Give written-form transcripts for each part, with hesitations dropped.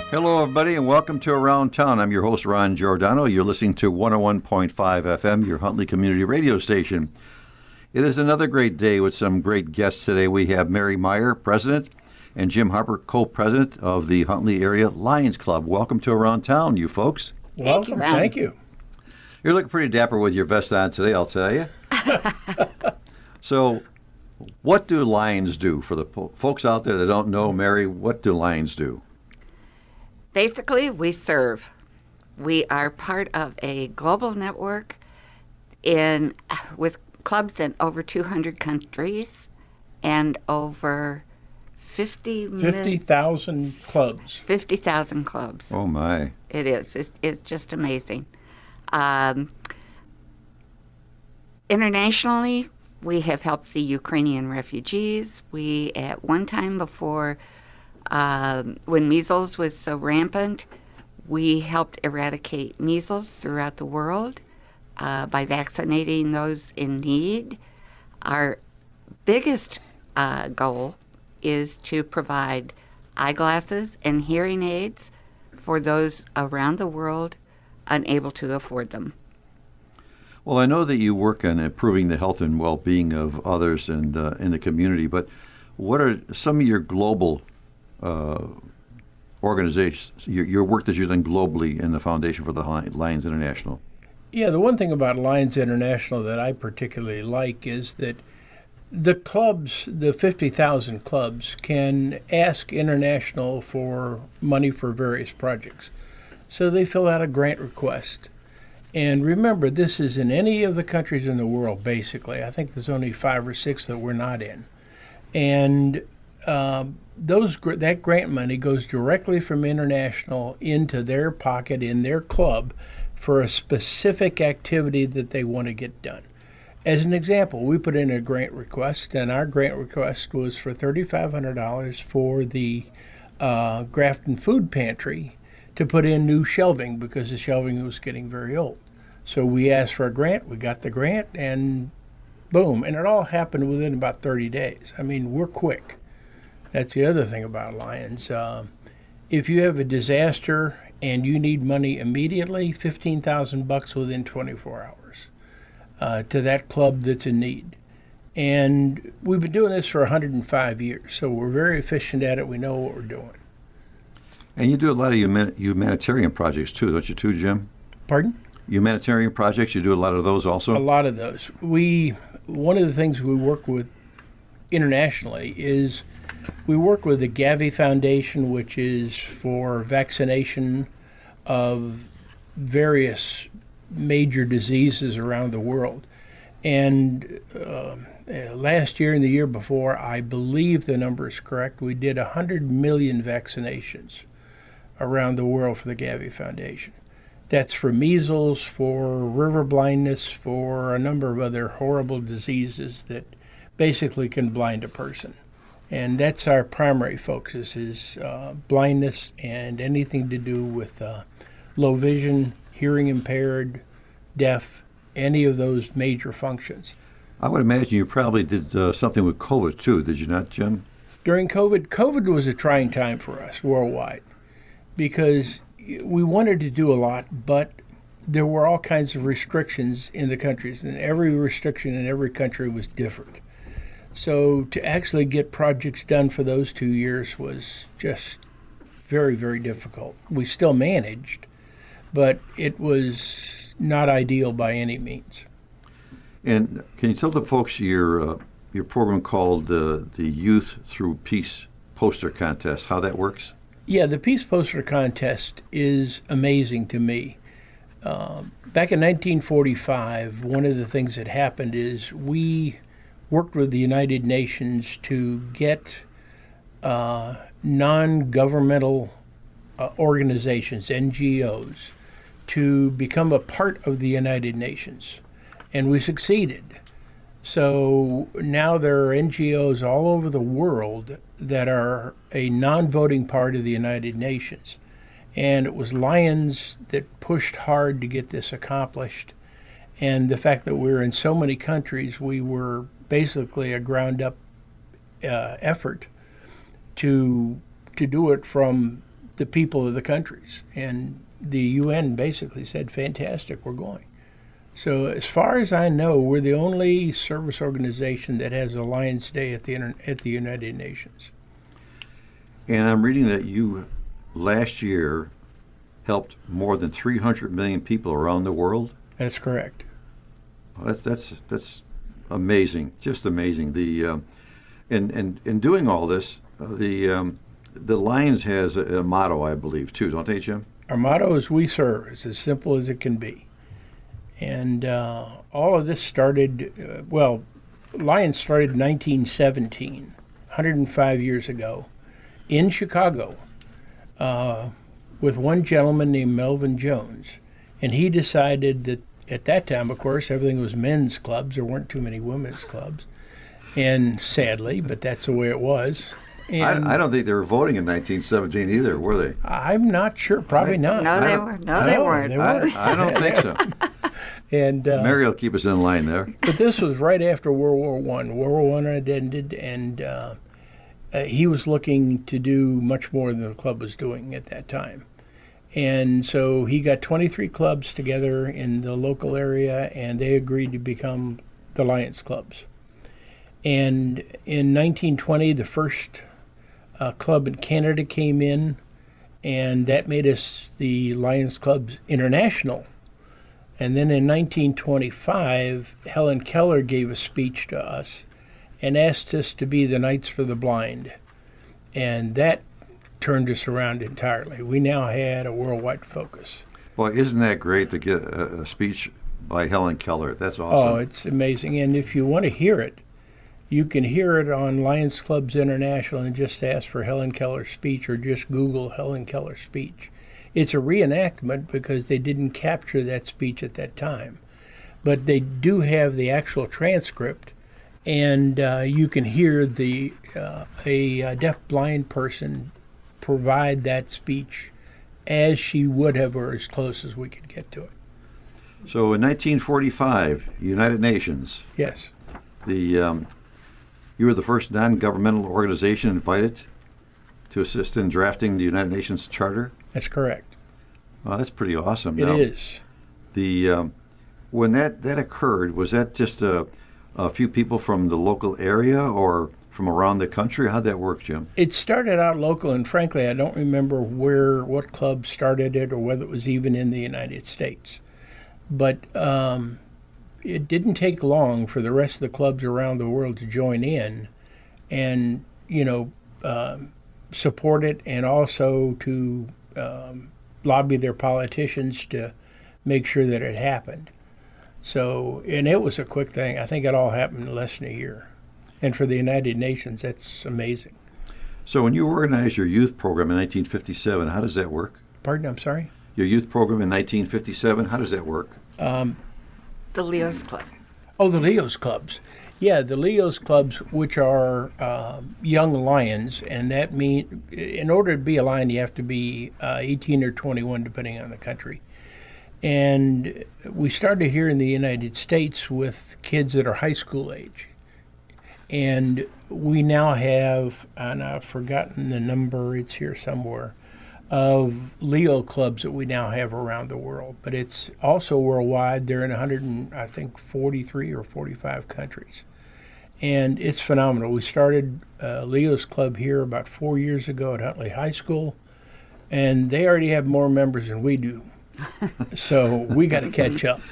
Hello, everybody, and welcome to Around Town. I'm your host, Ron Giordano. You're listening to 101.5 FM, your Huntley Community Radio station. It is another great day with some great guests today. We have Mary Meyer, President, and Jim Harper, Co-President of the Huntley Area Lions Club. Welcome to Around Town, you folks. Welcome. Thank you. You're looking pretty dapper with your vest on today, I'll tell you. So, what do Lions do? For the folks out there that don't know, Mary, what do Lions do? Basically, we serve. We are part of a global network with clubs in over 200 countries and over 50,000 clubs. 50,000 clubs. Oh, my. It is. It's just amazing. Internationally, we have helped the Ukrainian refugees. We, at one time before, when measles was so rampant, we helped eradicate measles throughout the world by vaccinating those in need. Our biggest goal is to provide eyeglasses and hearing aids for those around the world unable to afford them. Well, I know that you work on improving the health and well-being of others and in the community, but what are some of your global organizations, your work that you've done globally in the Foundation for the Lions International? Yeah, the one thing about Lions International that I particularly like is that the clubs, the 50,000 clubs, can ask International for money for various projects. So they fill out a grant request. And remember, this is in any of the countries in the world, basically. I think there's only 5 or 6 that we're not in. And that grant money goes directly from International into their pocket in their club for a specific activity that they want to get done. As an example, we put in a grant request, and our grant request was for $3,500 for the Grafton Food Pantry to put in new shelving because the shelving was getting very old. So we asked for a grant, we got the grant, and boom. And it all happened within about 30 days. I mean, we're quick. That's the other thing about Lions. If you have a disaster and you need money immediately, $15,000 within 24 hours to that club that's in need. And we've been doing this for 105 years, so we're very efficient at it. We know what we're doing. And you do a lot of humanitarian projects too, don't you too, Jim? Pardon? Humanitarian projects, you do a lot of those also? A lot of those. One of the things we work with internationally is we work with the Gavi Foundation, which is for vaccination of various major diseases around the world. And last year and the year before, I believe the number is correct, we did 100 million vaccinations around the world for the Gavi Foundation. That's for measles, for river blindness, for a number of other horrible diseases that basically can blind a person. And that's our primary focus is blindness and anything to do with low vision, hearing impaired, deaf, any of those major functions. I would imagine you probably did something with COVID too, did you not, Jim? During COVID was a trying time for us worldwide because we wanted to do a lot, but there were all kinds of restrictions in the countries, and every restriction in every country was different. So to actually get projects done for those 2 years was just very, very difficult. We still managed, but it was not ideal by any means. And can you tell the folks your program called the Youth Through Peace poster contest, how that works? Yeah, the Peace Poster Contest is amazing to me. Back in 1945, one of the things that happened is we worked with the United Nations to get non-governmental organizations, NGOs, to become a part of the United Nations. And we succeeded. So now there are NGOs all over the world that are a non-voting part of the United Nations. And it was Lions that pushed hard to get this accomplished. And the fact that we're in so many countries, we were basically a ground-up effort to do it from the people of the countries. And the UN basically said, fantastic, we're going. So as far as I know, we're the only service organization that has a Lions Day at the United Nations. And I'm reading that you last year helped more than 300 million people around the world. That's correct. That's amazing, just amazing. The in doing all this, the Lions has a motto, I believe, too, don't they, Jim? Our motto is "We serve." It's as simple as it can be. And all of this started, Lions started in 1917, 105 years ago, in Chicago, with one gentleman named Melvin Jones. And he decided that at that time, of course, everything was men's clubs. There weren't too many women's clubs. And sadly, but that's the way it was. And I don't think they were voting in 1917 either, were they? I'm not sure. Probably not. No, they were. No, they weren't. I don't think so. And Mary will keep us in line there. But this was right after World War I. World War I had ended, and he was looking to do much more than the club was doing at that time. And so he got 23 clubs together in the local area, and they agreed to become the Lions Clubs. And in 1920, the first club in Canada came in, and that made us the Lions Clubs International. And then in 1925, Helen Keller gave a speech to us and asked us to be the Knights for the Blind. And that turned us around entirely. We now had a worldwide focus. Well, isn't that great to get a speech by Helen Keller? That's awesome. Oh, it's amazing. And if you want to hear it, you can hear it on Lions Clubs International and just ask for Helen Keller's speech or just Google Helen Keller speech. It's a reenactment because they didn't capture that speech at that time. But they do have the actual transcript, and you can hear a deaf-blind person provide that speech as she would have, or as close as we could get to it. So in 1945, United Nations. Yes. You were the first non-governmental organization invited to assist in drafting the United Nations Charter? That's correct. Well, that's pretty awesome. It now, is. When that occurred, was that just a few people from the local area or from around the country? How'd that work, Jim? It started out local, and frankly, I don't remember what club started it or whether it was even in the United States. But it didn't take long for the rest of the clubs around the world to join in and, support it, and also to lobby their politicians to make sure that it happened. So, and it was a quick thing. I think it all happened in less than a year. And for the United Nations, that's amazing. So when you organized your youth program in 1957, how does that work? Pardon, I'm sorry? Your youth program in 1957, how does that work? The Leo's Club. Oh, the Leo's Clubs. Yeah, the Leo's Clubs, which are young lions, and that means in order to be a lion, you have to be 18 or 21, depending on the country. And we started here in the United States with kids that are high school age. And we now have, and I've forgotten the number, it's here somewhere, of Leo clubs that we now have around the world. But it's also worldwide. They're in 43 or 45 countries. And it's phenomenal. We started Leo's Club here about 4 years ago at Huntley High School, and they already have more members than we do. So we got to catch up.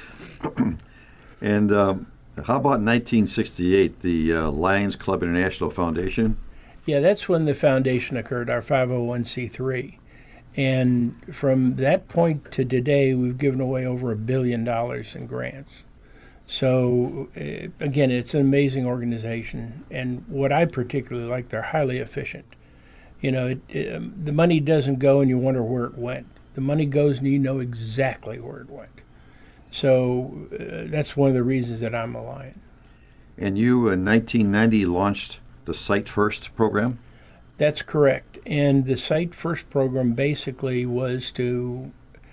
And how about 1968, the Lions Club International Foundation? Yeah, that's when the foundation occurred, our 501c3. And from that point to today, we've given away over $1 billion in grants. So, again, it's an amazing organization. And what I particularly like, they're highly efficient. You know, the money doesn't go and you wonder where it went. The money goes and you know exactly where it went. So that's one of the reasons that I'm a Lion. And you, in 1990, launched the Sight First program? That's correct. And the Sight First program basically was to,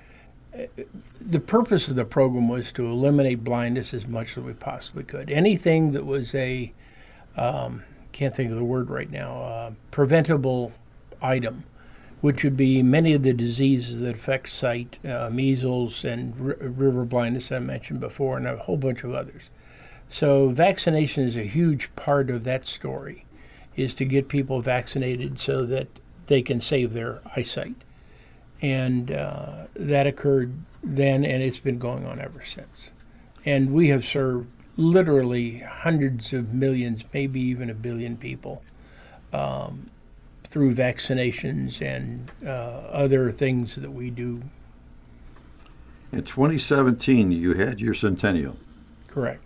the purpose of the program was to eliminate blindness as much as we possibly could. Anything that was a, can't think of the word right now, preventable item which would be many of the diseases that affect sight, measles and river blindness I mentioned before, and a whole bunch of others. So vaccination is a huge part of that story, is to get people vaccinated so that they can save their eyesight. And that occurred then, and it's been going on ever since. And we have served literally hundreds of millions, maybe even 1 billion people through vaccinations and other things that we do. In 2017, you had your centennial. Correct.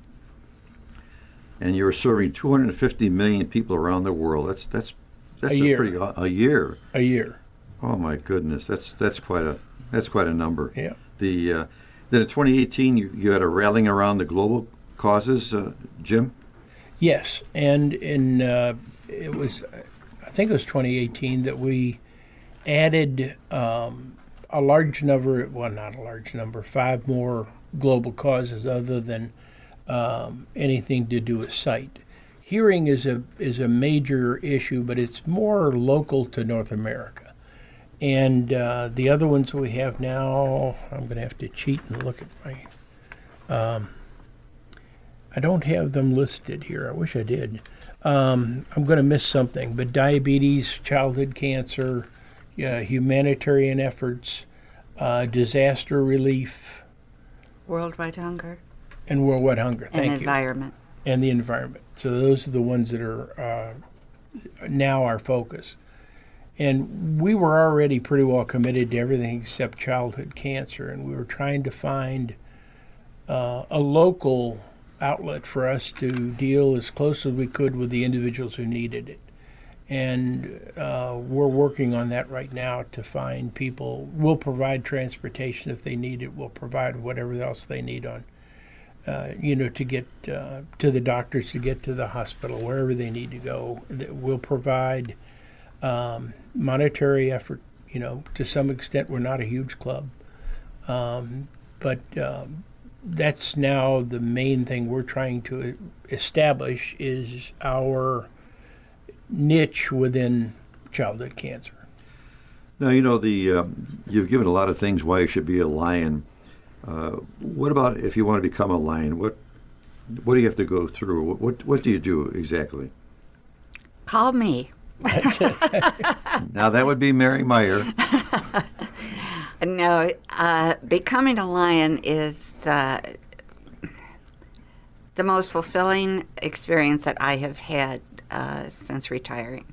And you were serving 250 million people around the world. That's a year. A year. A year. Oh my goodness, that's quite a number. Yeah. Then in 2018, you had a rallying around the global causes, Jim. Yes, and it was, I think it was 2018 that we added a large number. Well, not a large number. 5 more global causes other than anything to do with sight. Hearing is a major issue, but it's more local to North America. And the other ones we have now, I'm going to have to cheat and look at my. I don't have them listed here. I wish I did. I'm going to miss something, but diabetes, childhood cancer, humanitarian efforts, disaster relief, Worldwide hunger. and worldwide hunger. Thank And you. environment. And the environment. So those are the ones that are now our focus. And we were already pretty well committed to everything except childhood cancer, and we were trying to find a local outlet for us to deal as close as we could with the individuals who needed it. And we're working on that right now to find people. We'll provide transportation if they need it. We'll provide whatever else they need on, to get to the doctors, to get to the hospital, wherever they need to go. We'll provide monetary effort. To some extent, we're not a huge club, but that's now the main thing we're trying to establish is our niche within childhood cancer. Now, you've given a lot of things why you should be a lion. What about if you want to become a lion? What do you have to go through? What do you do exactly? Call me. Now, that would be Mary Meyer. No, becoming a lion is the most fulfilling experience that I have had since retiring.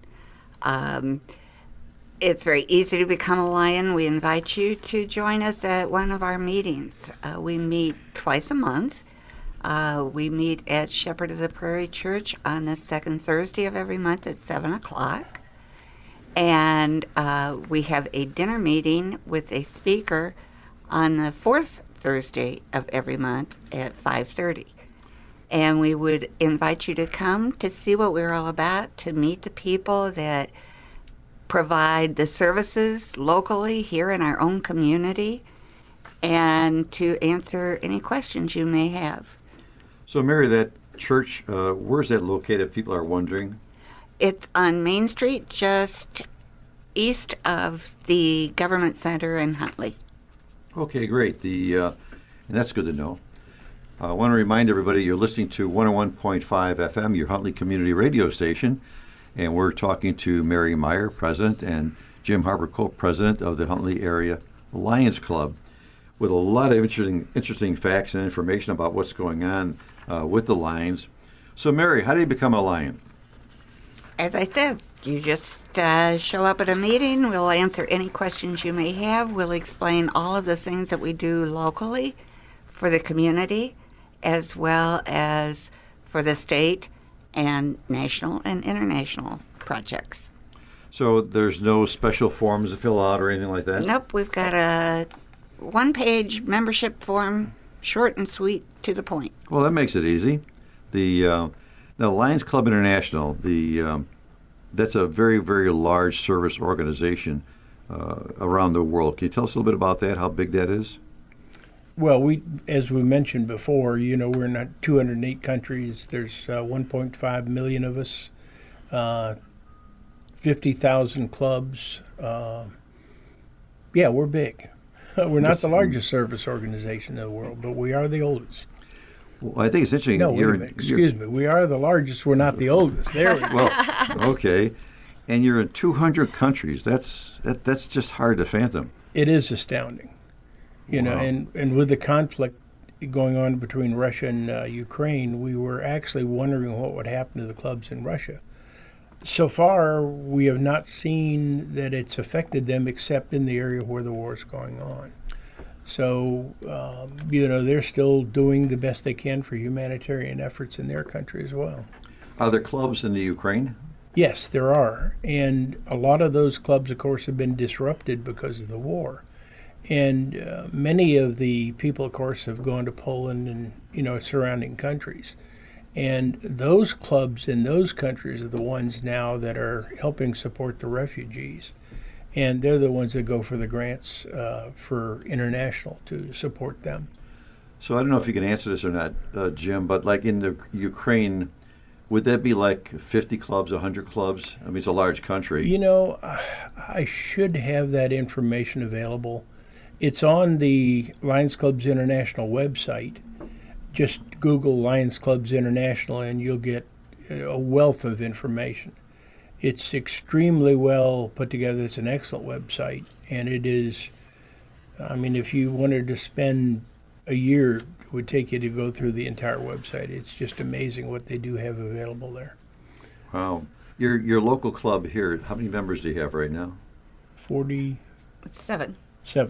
It's very easy to become a lion. We invite you to join us at one of our meetings. We meet twice a month. We meet at Shepherd of the Prairie Church on the second Thursday of every month at 7 o'clock. And we have a dinner meeting with a speaker on the fourth Thursday of every month at 5:30. And we would invite you to come to see what we're all about, to meet the people that provide the services locally here in our own community, and to answer any questions you may have. So, Mary, that church, where's that located, if people are wondering? It's on Main Street, just east of the Government Center in Huntley. Okay, great. And that's good to know. I want to remind everybody you're listening to 101.5 FM, your Huntley Community Radio station, and we're talking to Mary Meyer, President, and Jim Harper, Co-President of the Huntley Area Lions Club, with a lot of interesting facts and information about what's going on with the Lions. So, Mary, how do you become a Lion? As I said, you just show up at a meeting. We'll answer any questions you may have. We'll explain all of the things that we do locally for the community, as well as for the state and national and international projects. So there's no special forms to fill out or anything like that? Nope, we've got a one-page membership form, short and sweet, to the point. Well, that makes it easy. Now, Lions Club International, that's a very, very large service organization around the world. Can you tell us a little bit about that, how big that is? Well, as we mentioned before, we're in 208 countries. There's 1.5 million of us, 50,000 clubs. Yeah, we're big. We're not the largest service organization in the world, but we are the oldest. Well, I think it's interesting. No, wait a minute. Excuse me. We are the largest. We're not the oldest. There we go. Well, okay. And you're in 200 countries. That's just hard to fathom. It is astounding. You know, and with the conflict going on between Russia and Ukraine, we were actually wondering what would happen to the clubs in Russia. So far, we have not seen that it's affected them except in the area where the war is going on. So, you know, they're still doing the best they can for humanitarian efforts in their country as well. Are there clubs in the Ukraine? Yes, there are. And a lot of those clubs, of course, have been disrupted because of the war. And many of the people, of course, have gone to Poland and, you know, surrounding countries. And those clubs in those countries are the ones now that are helping support the refugees. And they're the ones that go for the grants for international to support them. So I don't know if you can answer this or not, Jim, but like in the Ukraine, would that be like 50 clubs, 100 clubs? I mean, it's a large country. You know, I should have that information available. It's on the Lions Clubs International website. Just Google Lions Clubs International and you'll get a wealth of information. It's extremely well put together. It's an excellent website. And it is, I mean, if you wanted to spend a year, it would take you to go through the entire website. It's just amazing what they do have available there. Wow. Your local club here, how many members do you have right now? 47.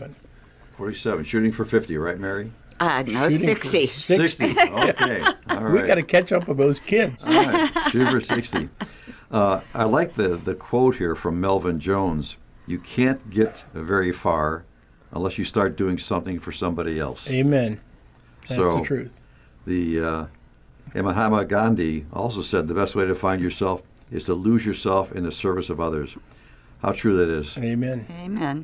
47. Shooting for 50, right, Mary? No, Shooting 60. 60. Okay. All right. We got to catch up with those kids. All right. Shoot for 60. I like the quote here from Melvin Jones. You can't get very far unless you start doing something for somebody else. Amen. That's So, the truth. And Mahatma Gandhi also said the best way to find yourself is to lose yourself in the service of others. How true that is. Amen. Amen.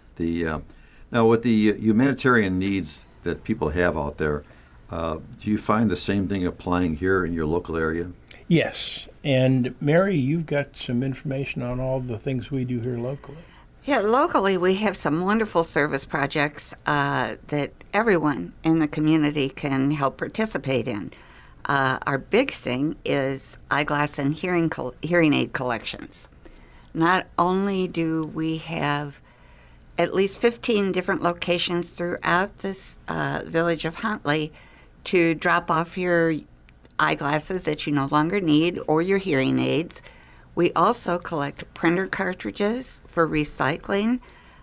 Now, with the humanitarian needs that people have out there, do you find the same thing applying here in your local area? Yes. And Mary, you've got some information on all the things we do here locally. Yeah, locally we have some wonderful service projects that everyone in the community can help participate in. Our big thing is eyeglass and hearing aid collections. Not only do we have at least 15 different locations throughout this village of Huntley to drop off your eyeglasses that you no longer need or your hearing aids. We also collect printer cartridges for recycling,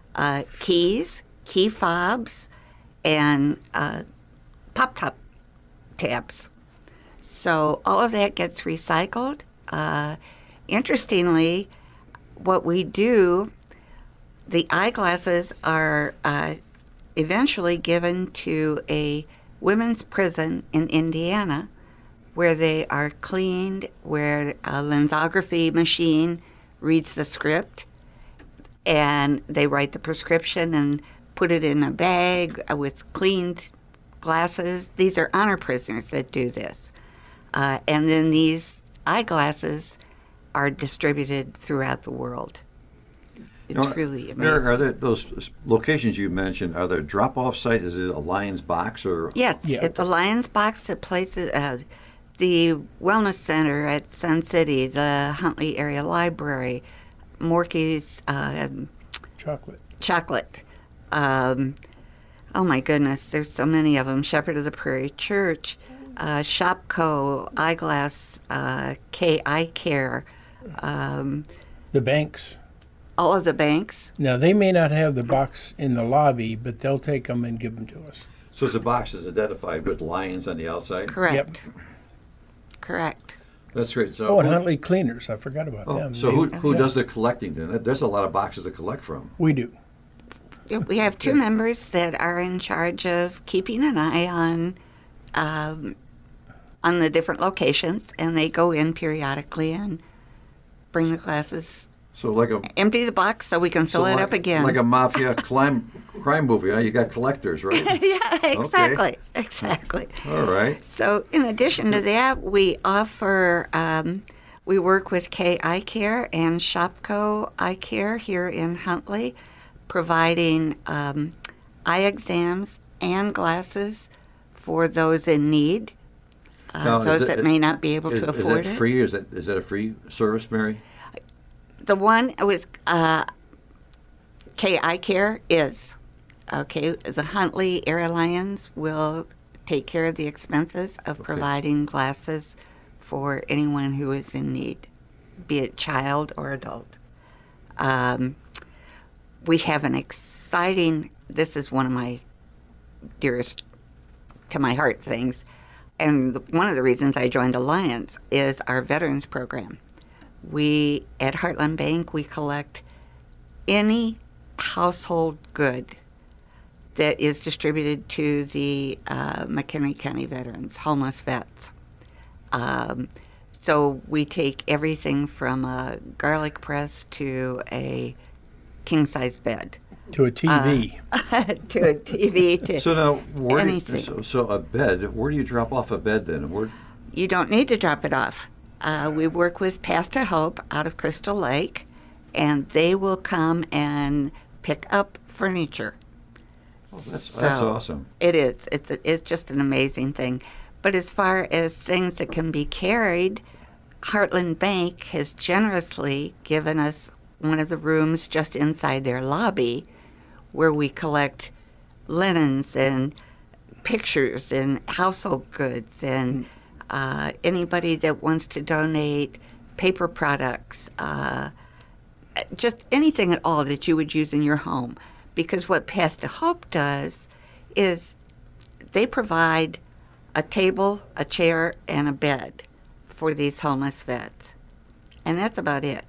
keys, key fobs, and pop-top tabs. So all of that gets recycled. Interestingly, what we do, the eyeglasses are eventually given to a women's prison in Indiana where they are cleaned, where a lensography machine reads the script, and they write the prescription and put it in a bag with cleaned glasses. These are honor prisoners that do this. And then these eyeglasses are distributed throughout the world. It's really amazing. Are there those locations you mentioned? Are there drop-off sites? Is it a Lions box or? Yes, Yeah. it's a Lions box that places the Wellness Center at Sun City, the Huntley Area Library, Morky's Chocolate. Oh my goodness, there's so many of them. Shepherd of the Prairie Church, Shopco, Eyeglass, Eye Care. The banks. All of the banks. Now, they may not have the box in the lobby, but they'll take them and give them to us. So the box is identified with Lions on the outside? Correct. Yep. Correct. That's great. So Oh, and Huntley Cleaners. I forgot about them. So who Yeah. does the collecting then? There's a lot of boxes to collect from. We do. Yeah, we have two members that are in charge of keeping an eye on the different locations, and they go in periodically and bring the glasses. So like a Empty the box so we can fill it up again. Like a mafia crime movie, huh? You got collectors, right? Yeah, exactly. Exactly. All right. So in addition to that, we offer We work with K Eye Care and Shopco Eye Care here in Huntley, providing eye exams and glasses for those in need, those that may not be able to afford it. Is that it. free? Is that a free service, Mary? The one with K Eye Care is. Okay, the Huntley Area Lions will take care of the expenses of providing glasses for anyone who is in need, be it child or adult. We have an exciting, this is one of my dearest to my heart things, and one of the reasons I joined the Lions is our veterans program. We, at Heartland Bank, we collect any household good that is distributed to the McHenry County veterans, homeless vets. So we take everything from a garlic press to a king-size bed. To a TV. To a TV, to So now, anything. So a bed, where do you drop off a bed then? You don't need to drop it off. We work with Path to Hope out of Crystal Lake, and they will come and pick up furniture. Oh, that's awesome. It is. It's just an amazing thing. But as far as things that can be carried, Heartland Bank has generously given us one of the rooms just inside their lobby where we collect linens and pictures and household goods and anybody that wants to donate paper products, just anything at all that you would use in your home. Because what Path to Hope does is they provide a table, a chair, and a bed for these homeless vets. And that's about it.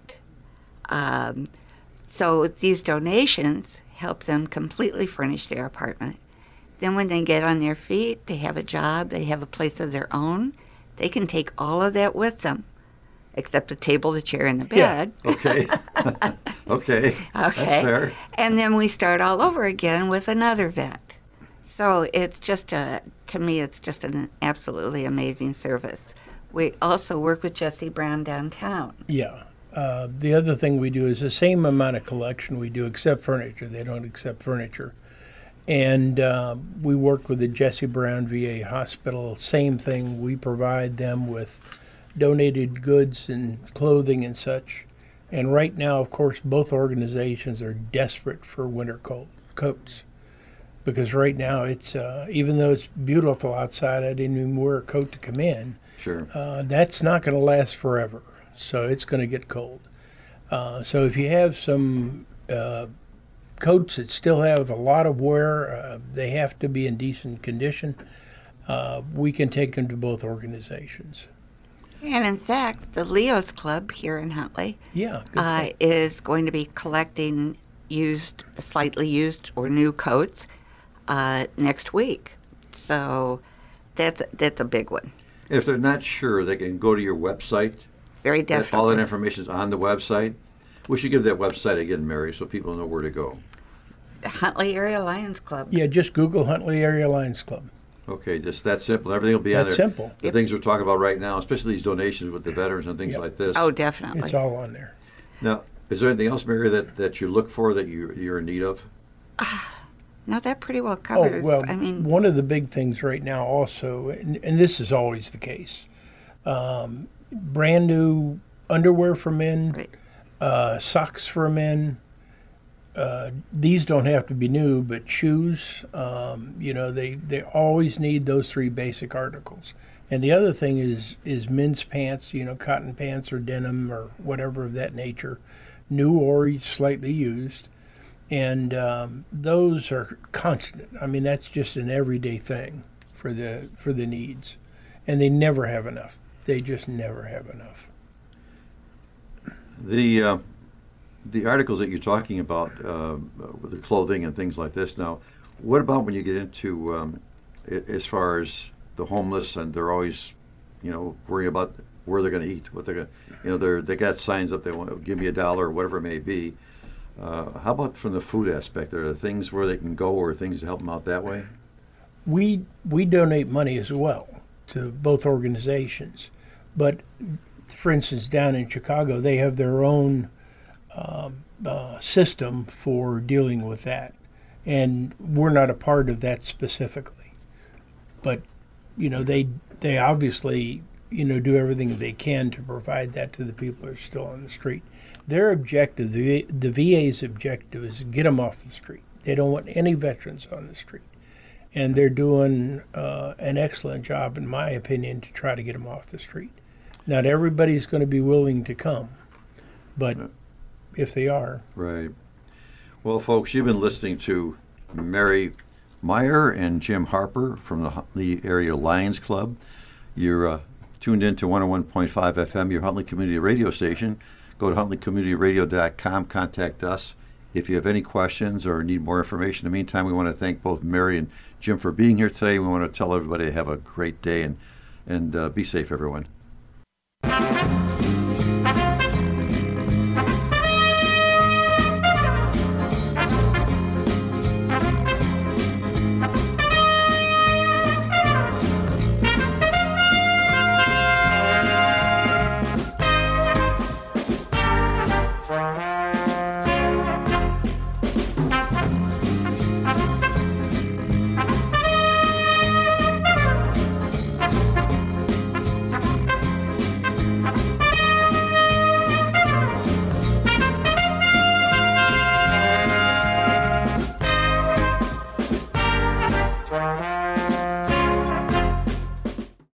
So these donations help them completely furnish their apartment. Then when they get on their feet, they have a job, they have a place of their own, they can take all of that with them, except the table, the chair, and the bed. Yeah. Okay. Okay. That's fair. And then we start all over again with another vet. So it's just to me, it's just an absolutely amazing service. We also work with Jesse Brown downtown. Yeah. The other thing we do is the same amount of collection we do, except furniture. They don't accept furniture. And we work with the Jesse Brown VA Hospital. Same thing. We provide them with donated goods and clothing and such. And right now, of course, both organizations are desperate for winter coats. Because right now, it's even though it's beautiful outside, I didn't even wear a coat to come in. Sure. That's not going to last forever. So it's going to get cold. So if you have some coats that still have a lot of wear, they have to be in decent condition, we can take them to both organizations. And in fact, the Leo's Club here in Huntley is going to be collecting used, slightly used or new coats next week. So that's a big one. If they're not sure, they can go to your website. Very definitely. All that information is on the website. We should give that website again, Mary, so people know where to go. Huntley Area Lions Club. Yeah, just Google Huntley Area Lions Club. Okay, just that simple. Everything will be on there. That's simple. The things we're talking about right now, especially these donations with the veterans and things like this. Oh, definitely. It's all on there. Now, is there anything else, Mary, that you look for that you're in need of? No, that pretty well covers. Oh, well, I mean, one of the big things right now also, and this is always the case, brand new underwear for men, right. Socks for men. These don't have to be new, but shoes, they always need those three basic articles. And the other thing is men's pants, cotton pants or denim or whatever of that nature, new or slightly used. And those are constant. I mean, that's just an everyday thing for the needs. And they never have enough. They just never have enough. The articles that you're talking about, with the clothing and things like this. Now, what about when you get into as far as the homeless and they're always, worrying about where they're going to eat, what they're going to, they got signs up, they want to give me $1 or whatever it may be. How about from the food aspect? Are there things where they can go or things to help them out that way? We donate money as well to both organizations, but for instance, down in Chicago, they have their own system for dealing with that, and we're not a part of that specifically. But they obviously do everything they can to provide that to the people that are still on the street. Their objective, the VA's objective, is to get them off the street. They don't want any veterans on the street, and they're doing an excellent job, in my opinion, to try to get them off the street. Not everybody's going to be willing to come, but if they are. Right. Well, folks, you've been listening to Mary Meyer and Jim Harper from the Huntley Area Lions Club. You're tuned in to 101.5 FM, your Huntley Community Radio station. Go to huntleycommunityradio.com, contact us if you have any questions or need more information. In the meantime, we want to thank both Mary and Jim for being here today. We want to tell everybody to have a great day and be safe, everyone.